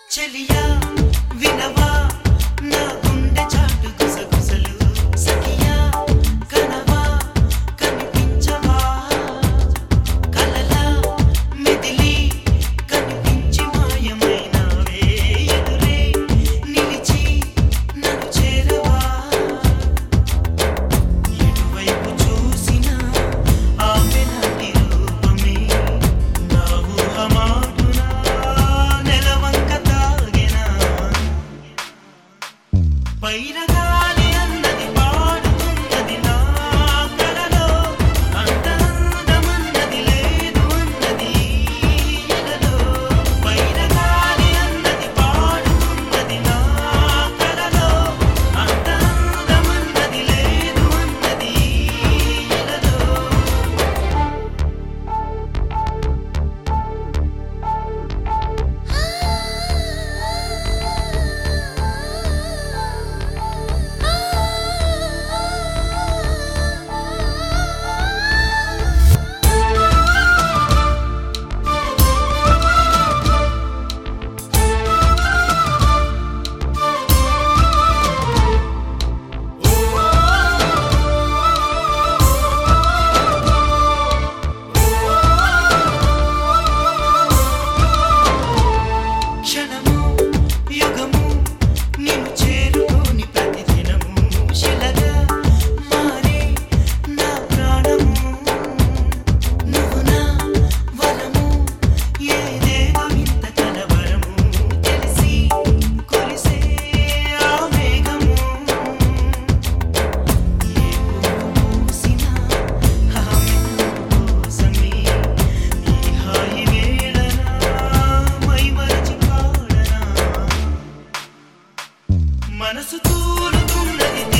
చెలియా వినవా నా గుండె చాటు గుసగుసలు సఖియా కనవా కనిపించవా కలలా మెదిలి కనిపించి మాయమైనవే ఎదురే నిలిచి నన్ను చేరవా ఎటువైపు చూసినా ఆమె నాటి రూపమే నా ఊహమాటునా నెలవంక తాగెనా పైరగాలి అన్నది పాడుతున్నది నా కలలో అంత అందమన్నది లేదు అన్నది ఎలలో పైరగాలి అన్నది పాడుతున్నది నా కలలో అంత అందమన్నది లేదు అన్నది ఎలలో క్షణము యుగము నిన్ను చేరుకోని ప్రతిదినము శిలగా మారే నా ప్రాణము నువ్వు నా వరము ఏదేదో ఇంత కలవరము తెలిసి కొలిసే ఆ మేఘము ఏ పువ్వు పూసినా ఆమె కోసమే ఈ హాయి వేళనా మైమరచి పాడనా మనసు తూలుతున్నది